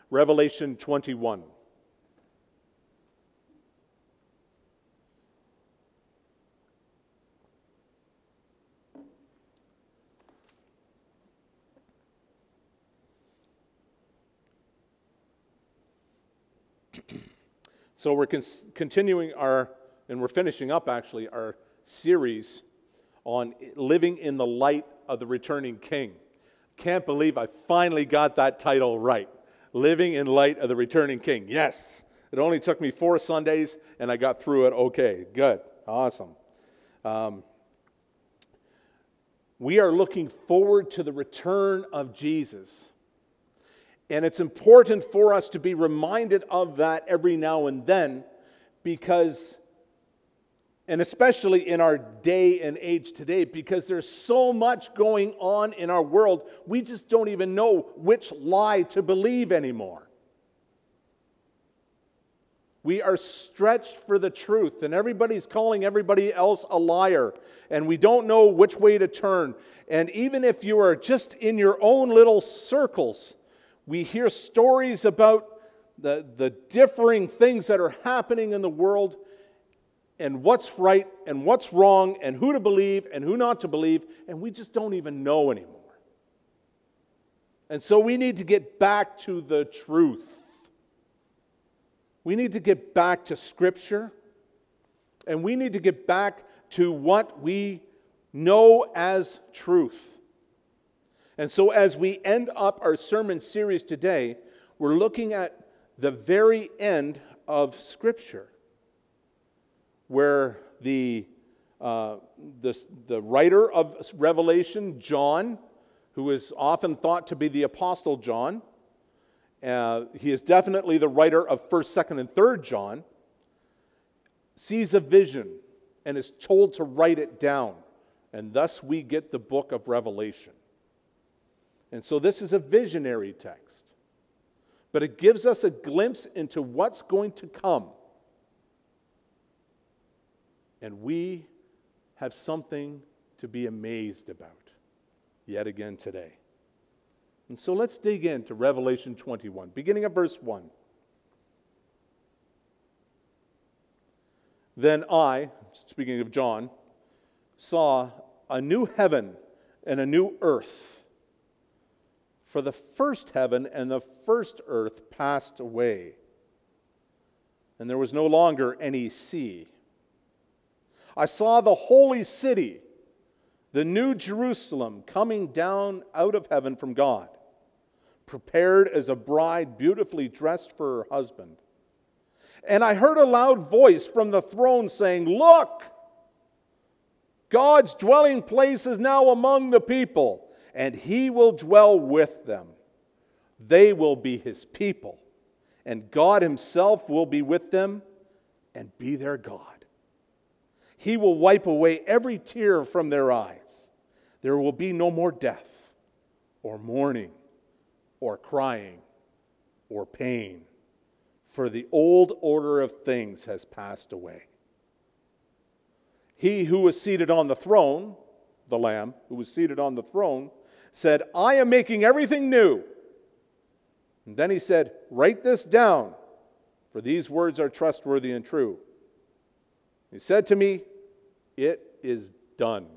Revelation 21. So we're continuing and we're finishing up actually, our series on living in the light of the returning King. Can't believe I finally got that title right. Living in light of the returning King. Yes, it only took me 4 Sundays and I got through it okay. Good, awesome. We are looking forward to the return of Jesus. And it's important for us to be reminded of that every now and then because, and especially in our day and age today, because there's so much going on in our world, we just don't even know which lie to believe anymore. We are stretched for the truth, and everybody's calling everybody else a liar, and we don't know which way to turn. And even if you are just in your own little circles, we hear stories about the differing things that are happening in the world and what's right and what's wrong and who to believe and who not to believe, and we just don't even know anymore. And so we need to get back to the truth. We need to get back to Scripture, and we need to get back to what we know as truth. And so as we end up our sermon series today, we're looking at the very end of Scripture, where the writer of Revelation, John, who is often thought to be the Apostle John, he is definitely the writer of 1st, 2nd, and 3rd John, sees a vision and is told to write it down. And thus we get the book of Revelation. And so this is a visionary text, but it gives us a glimpse into what's going to come. And we have something to be amazed about yet again today. And so let's dig into Revelation 21, beginning at verse 1. Then I, speaking of John, saw a new heaven and a new earth. For the first heaven and the first earth passed away, and there was no longer any sea. I saw the holy city, the new Jerusalem, coming down out of heaven from God, prepared as a bride beautifully dressed for her husband. And I heard a loud voice from the throne saying, "Look, God's dwelling place is now among the people, and He will dwell with them. They will be His people, and God Himself will be with them and be their God. He will wipe away every tear from their eyes. There will be no more death, or mourning, or crying, or pain, for the old order of things has passed away." He who was seated on the throne, the Lamb who was seated on the throne, said, "I am making everything new." And then he said, "Write this down, for these words are trustworthy and true." He said to me, "It is done.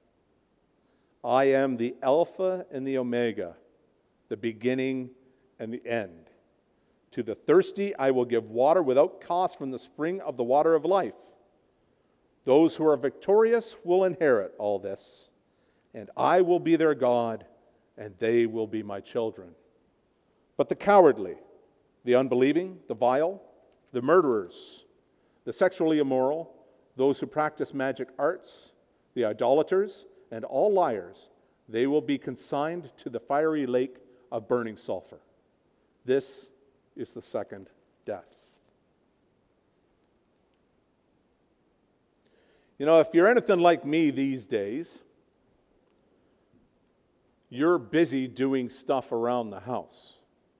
I am the Alpha and the Omega, the beginning and the end. To the thirsty I will give water without cost from the spring of the water of life. Those who are victorious will inherit all this, and I will be their God, and they will be my children. But the cowardly, the unbelieving, the vile, the murderers, the sexually immoral, those who practice magic arts, the idolaters, and all liars, they will be consigned to the fiery lake of burning sulfur. This is the second death." You know, if you're anything like me these days, you're busy doing stuff around the house.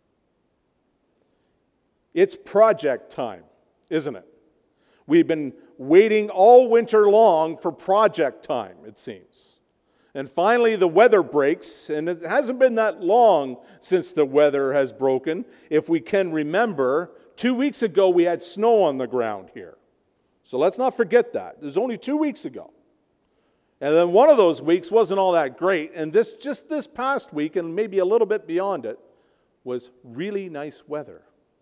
It's project time, isn't it? We've been waiting all winter long for project time, it seems. And finally the weather breaks, and it hasn't been that long since the weather has broken. If we can remember, 2 weeks ago we had snow on the ground here. So let's not forget that. It was only 2 weeks ago. And then one of those weeks wasn't all that great, and this past week, and maybe a little bit beyond it, was really nice weather.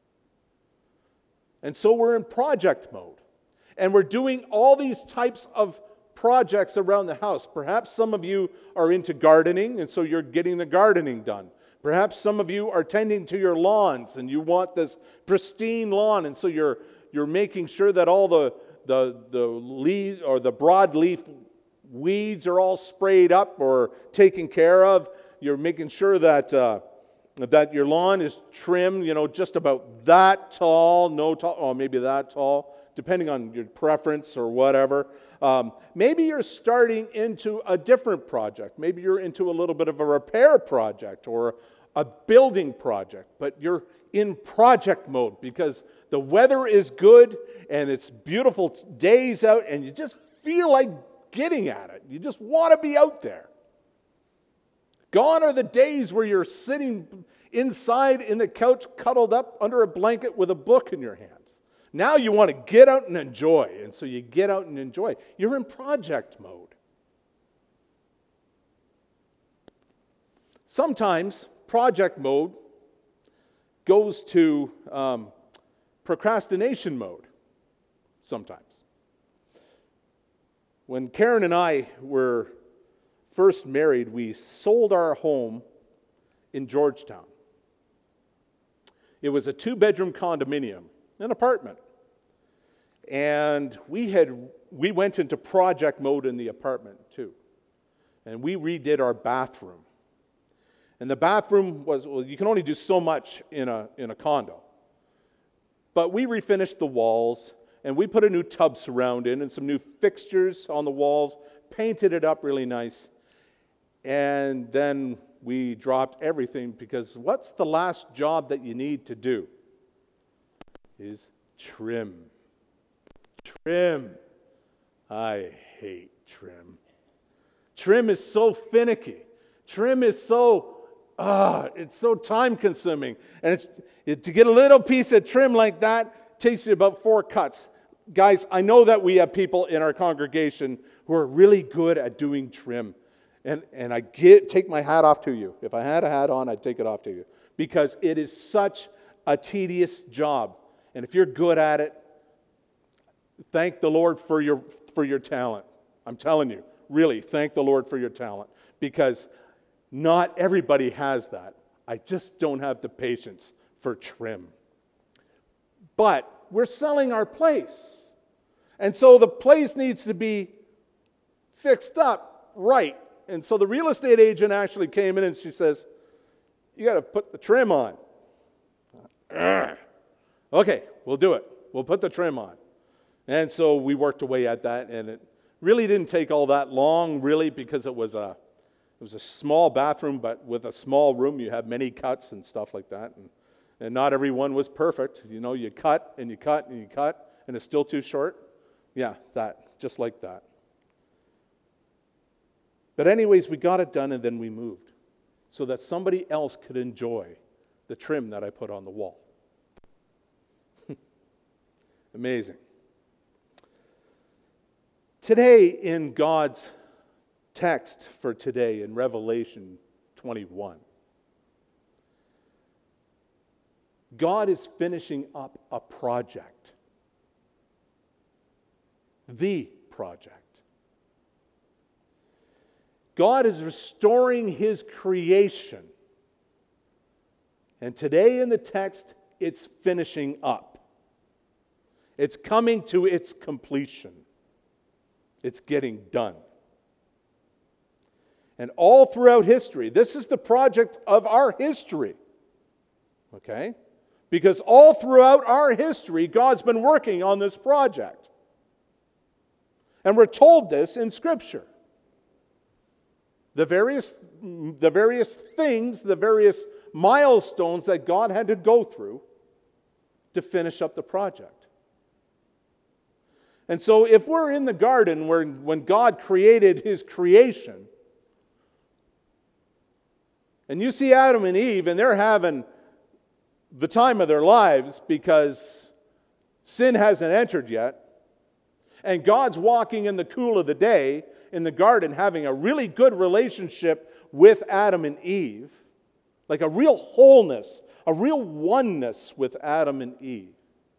And so we're in project mode. And we're doing all these types of projects around the house. Perhaps some of you are into gardening, and so you're getting the gardening done. Perhaps some of you are tending to your lawns, and you want this pristine lawn, and so you're making sure that all the leaves or the broadleaf weeds are all sprayed up or taken care of. You're making sure that your lawn is trimmed, just about that tall, maybe that tall, depending on your preference or whatever. Maybe you're starting into a different project. Maybe you're into a little bit of a repair project or a building project, but you're in project mode because the weather is good and it's beautiful days out and you just feel like getting at it. You just want to be out there. Gone are the days where you're sitting inside in the couch, cuddled up under a blanket with a book in your hands. Now you want to get out and enjoy, and so you get out and enjoy. You're in project mode. Sometimes project mode goes to procrastination mode. Sometimes. When Karen and I were first married, we sold our home in Georgetown. It was a 2-bedroom condominium, an apartment. And we went into project mode in the apartment too. And we redid our bathroom. And the bathroom was, you can only do so much in a condo. But we refinished the walls, and we put a new tub surround in and some new fixtures on the walls, painted it up really nice. And then we dropped everything because what's the last job that you need to do? Is trim. Trim. I hate trim. Trim is so finicky. Trim is it's so time consuming. And to get a little piece of trim like that takes you about 4 cuts. Guys, I know that we have people in our congregation who are really good at doing trim. And I take my hat off to you. If I had a hat on, I'd take it off to you. Because it is such a tedious job. And if you're good at it, thank the Lord for your talent. I'm telling you, really, thank the Lord for your talent. Because not everybody has that. I just don't have the patience for trim. But we're selling our place. And so the place needs to be fixed up right. And so the real estate agent actually came in and she says, you got to put the trim on. Okay, we'll do it. We'll put the trim on. And so we worked away at that, and it really didn't take all that long, really, because it was a small bathroom, but with a small room, you have many cuts and stuff like that. And not everyone was perfect. You cut and you cut and you cut, and it's still too short. Yeah, just like that. But anyways, we got it done, and then we moved so that somebody else could enjoy the trim that I put on the wall. Amazing. Today, in God's text for today, in Revelation 21, God is finishing up a project. The project. God is restoring His creation. And today in the text, it's finishing up. It's coming to its completion. It's getting done. And all throughout history, this is the project of our history. Okay? Because all throughout our history, God's been working on this project. And we're told this in Scripture. The various things, the various milestones that God had to go through to finish up the project. And so if we're in the garden when God created His creation, And you see Adam and Eve, and they're having the time of their lives because sin hasn't entered yet. And God's walking in the cool of the day in the garden, having a really good relationship with Adam and Eve, like a real wholeness, a real oneness with Adam and Eve,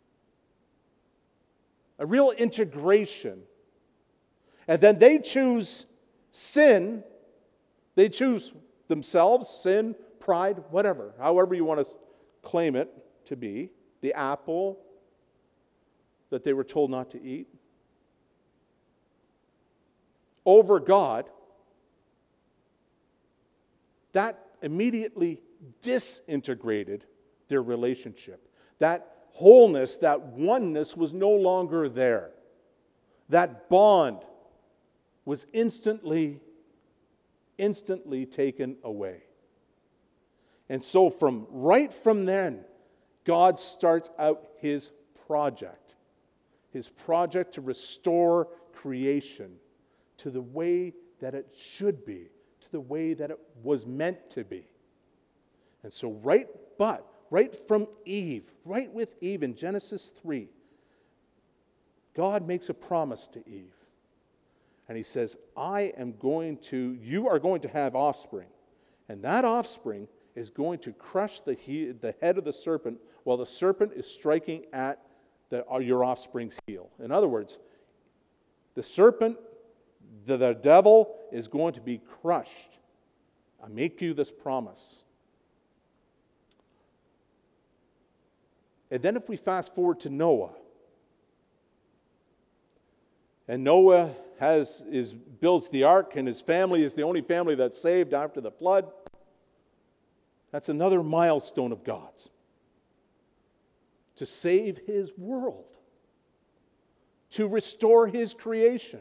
a real integration. And then they choose sin, they choose themselves, sin, pride, whatever, however you want to claim it to be, the apple that they were told not to eat, over God. That immediately disintegrated their relationship. That wholeness, that oneness was no longer there. That bond was instantly taken away. And so right from then, God starts out His project to restore creation to the way that it should be, to the way that it was meant to be. And so right from Eve, right with Eve in Genesis 3, God makes a promise to Eve. And He says, you are going to have offspring. And that offspring is going to crush the head of the serpent while the serpent is striking at your offspring's heel. In other words, the serpent, the devil, is going to be crushed. I make you this promise. And then if we fast forward to Noah, and Noah builds the ark, and his family is the only family that's saved after the flood. That's another milestone of God's. To save His world. To restore His creation.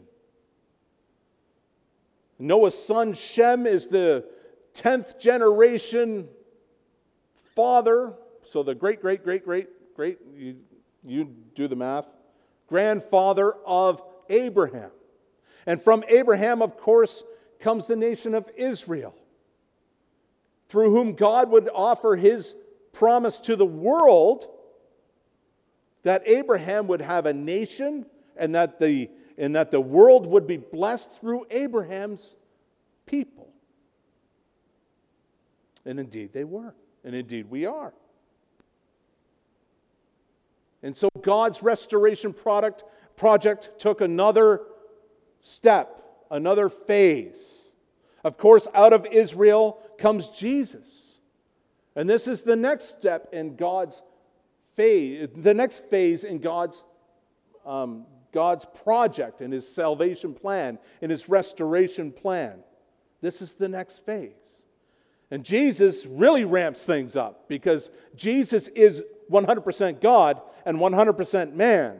Noah's son Shem is the 10th generation father. So the great, you do the math, grandfather of Abraham. And from Abraham, of course, comes the nation of Israel, through whom God would offer His promise to the world that Abraham would have a nation and that the world would be blessed through Abraham's people. And indeed they were. And indeed we are. And so God's restoration project took another step, another phase. Of course, out of Israel comes Jesus. And this is the next step in God's phase, the next phase in God's project, in His salvation plan, in His restoration plan. This is the next phase. And Jesus really ramps things up because Jesus is 100% God and 100% man.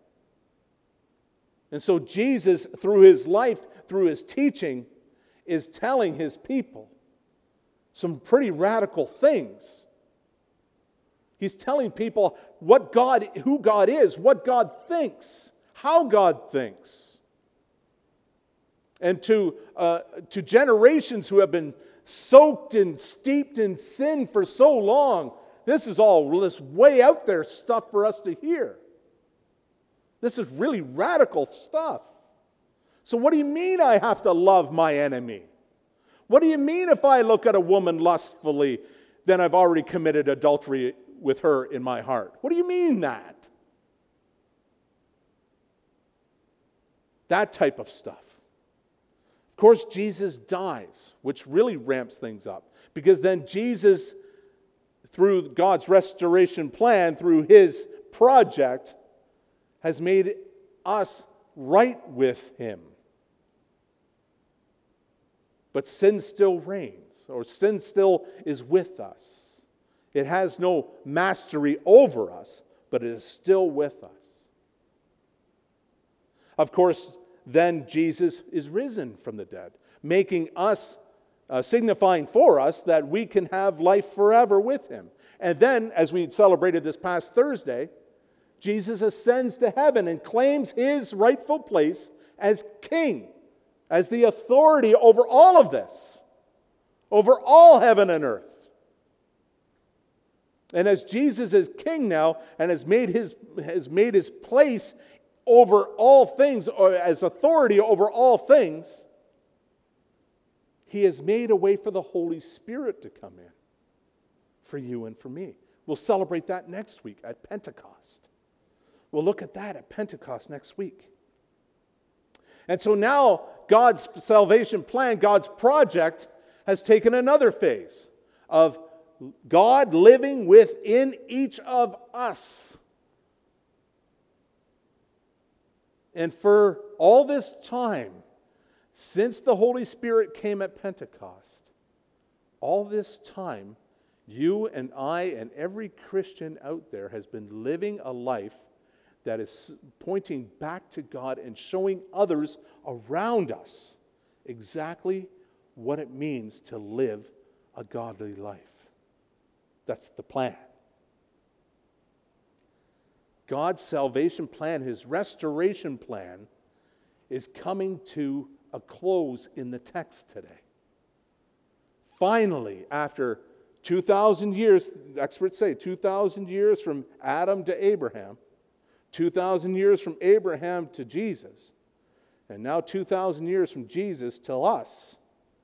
And so Jesus, through His life, through His teaching, is telling His people some pretty radical things. He's telling people who God is, what God thinks, how God thinks. And to generations who have been soaked and steeped in sin for so long, this is all this way out there stuff for us to hear. This is really radical stuff. So what do you mean I have to love my enemy? What do you mean if I look at a woman lustfully, then I've already committed adultery with her in my heart? What do you mean that? That type of stuff. Of course, Jesus dies, which really ramps things up. Because then Jesus, through God's restoration plan, through His project, has made us right with Him. But sin still reigns, or sin still is with us. It has no mastery over us, but it is still with us. Of course, then Jesus is risen from the dead, making us, signifying for us that we can have life forever with Him. And then, as we celebrated this past Thursday, Jesus ascends to heaven and claims His rightful place as king, as the authority over all of this, over all heaven and earth. And as Jesus is king now and has made his place over all things, or as authority over all things, he has made a way for the Holy Spirit to come in for you and for me. We'll celebrate that next week at Pentecost. We'll look at that at Pentecost next week. And so now God's salvation plan, God's project, has taken another phase of God living within each of us. And for all this time, since the Holy Spirit came at Pentecost, all this time, you and I and every Christian out there has been living a life that is pointing back to God and showing others around us exactly what it means to live a godly life. That's the plan. God's salvation plan, his restoration plan, is coming to a close in the text today. Finally, after 2,000 years, experts say 2,000 years from Adam to Abraham, 2,000 years from Abraham to Jesus, and now 2,000 years from Jesus to us,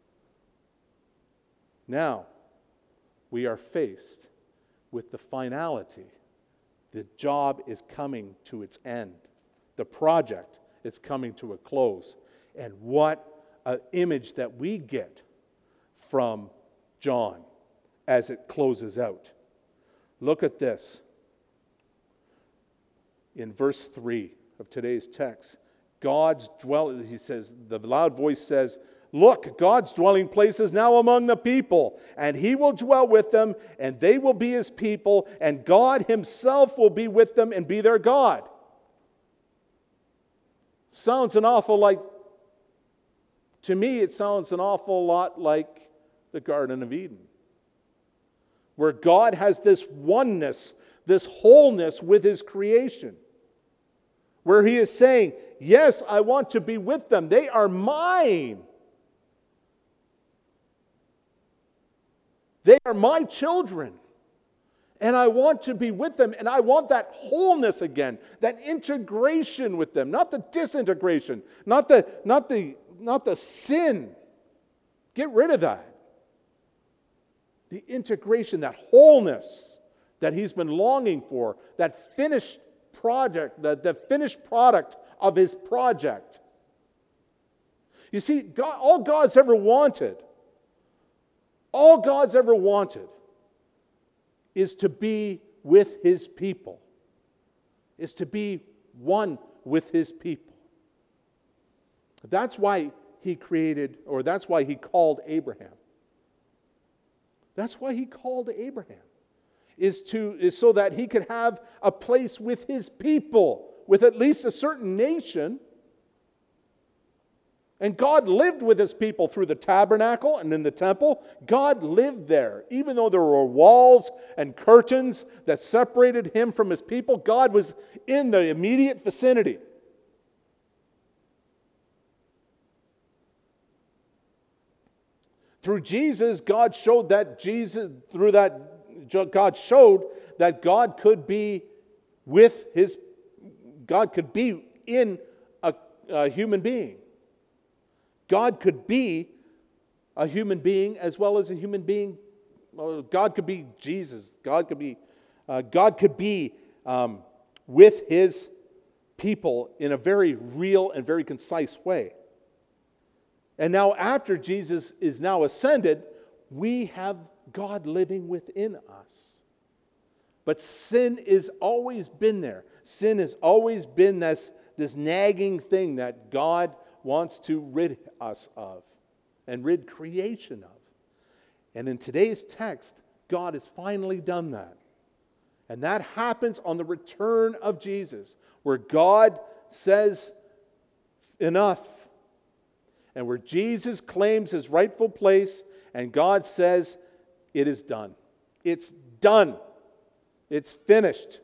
now we are faced with the finality. The job is coming to its end. The project is coming to a close. And what an image that we get from John as it closes out. Look at this. In verse 3 of today's text, God's dwelling, he says, the loud voice says, "Look, God's dwelling place is now among the people, and he will dwell with them, and they will be his people, and God himself will be with them and be their God." Sounds an awful to me, it sounds an awful lot like the Garden of Eden, where God has this oneness, this wholeness with his creation, where he is saying, yes, I want to be with them. They are mine. They are my children. And I want to be with them, and I want that wholeness again, that integration with them, not the disintegration, not the sin. Get rid of that. The integration, that wholeness that he's been longing for, that finished project, the finished product of his project. You see, God, all God's ever wanted is to be with his people, is to be one with his people. That's why he created, or that's why he called Abraham. That's why he called Abraham, is so that he could have a place with his people, with at least a certain nation. And God lived with his people through the tabernacle and in the temple. God lived there. Even though there were walls and curtains that separated him from his people, God was in the immediate vicinity. Through Jesus, God showed that God could be with his, God could be in a human being. God could be a human being as well as a human being. God could be Jesus. God could be with his people in a very real and very concise way. And now after Jesus is now ascended, we have God living within us. But sin has always been there. Sin has always been this nagging thing that God wants to rid us of and rid creation of. And in today's text, God has finally done that. And that happens on the return of Jesus, where God says, enough. And where Jesus claims his rightful place, and God says, it is done. It's done. It's finished.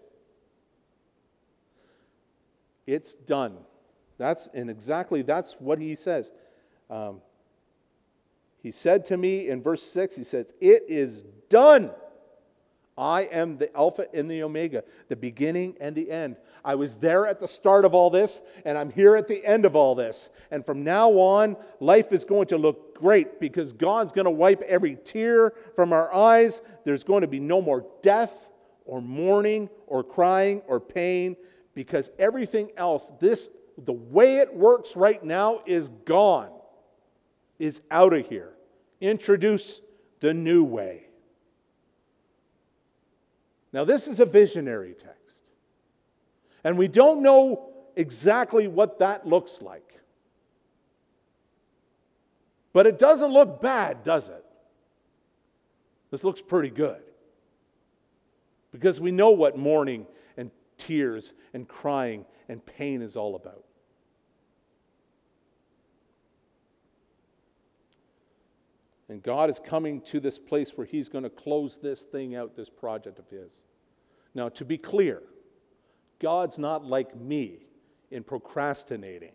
It's done. That's what he says. He said to me in verse 6, he says, "It is done. I am the Alpha and the Omega, the beginning and the end." I was there at the start of all this, and I'm here at the end of all this. And from now on, life is going to look great because God's going to wipe every tear from our eyes. There's going to be no more death or mourning or crying or pain, because everything else, the way it works right now, is gone, is out of here. Introduce the new way. Now, this is a visionary text. And we don't know exactly what that looks like. But it doesn't look bad, does it? This looks pretty good. Because we know what mourning and tears and crying and pain is all about. And God is coming to this place where He's going to close this thing out, this project of His. Now, to be clear, God's not like me in procrastinating.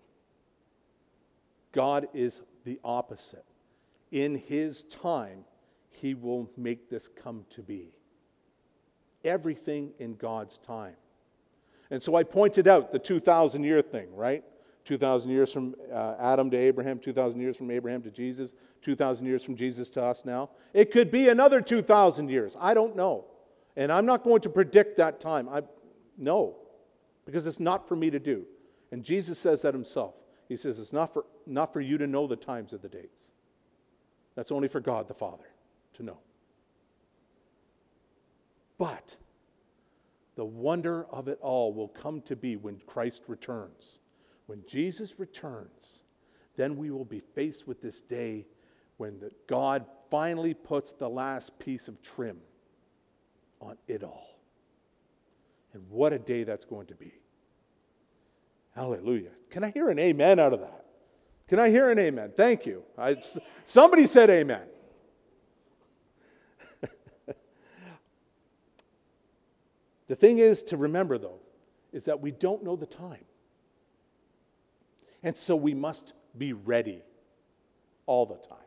God is the opposite. In His time, He will make this come to be. Everything in God's time. And so I pointed out the 2,000-year thing, right? 2,000 years from Adam to Abraham, 2,000 years from Abraham to Jesus, 2,000 years from Jesus to us now. It could be another 2,000 years. I don't know. And I'm not going to predict that time. No, because it's not for me to do. And Jesus says that Himself. He says it's not for you to know the times or the dates. That's only for God the Father to know. But the wonder of it all will come to be when Christ returns. When Jesus returns, then we will be faced with this day when God finally puts the last piece of trim on it all. And what a day that's going to be. Hallelujah. Can I hear an amen out of that? Can I hear an amen? Thank you. Somebody said amen. The thing is to remember, though, is that we don't know the time. And so we must be ready all the time.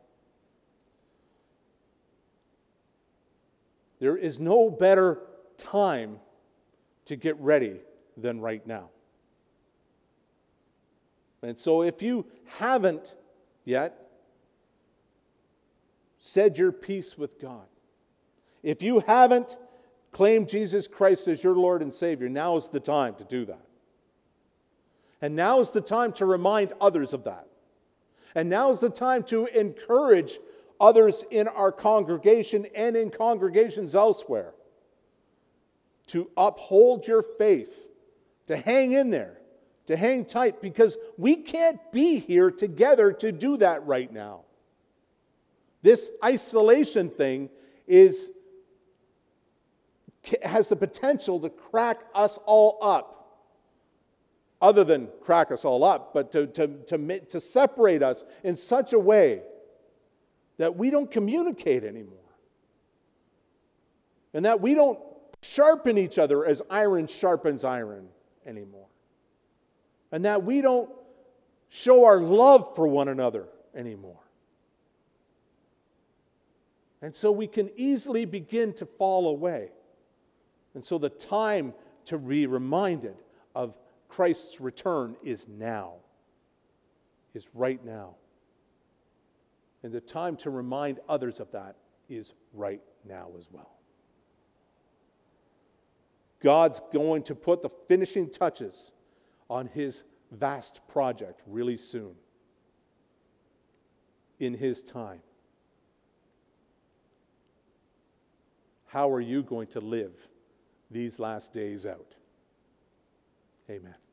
There is no better time to get ready than right now. And so if you haven't yet said your piece with God, if you haven't claimed Jesus Christ as your Lord and Savior, now is the time to do that. And now is the time to remind others of that. And now is the time to encourage others in our congregation and in congregations elsewhere to uphold your faith, to hang in there, to hang tight, because we can't be here together to do that right now. This isolation thing has the potential to crack us all up. Other than crack us all up, but to separate us in such a way that we don't communicate anymore. And that we don't sharpen each other as iron sharpens iron anymore. And that we don't show our love for one another anymore. And so we can easily begin to fall away. And so the time to be reminded of Christ's return is now, is right now. And the time to remind others of that is right now as well. God's going to put the finishing touches on His vast project really soon, in His time. How are you going to live these last days out? Amen.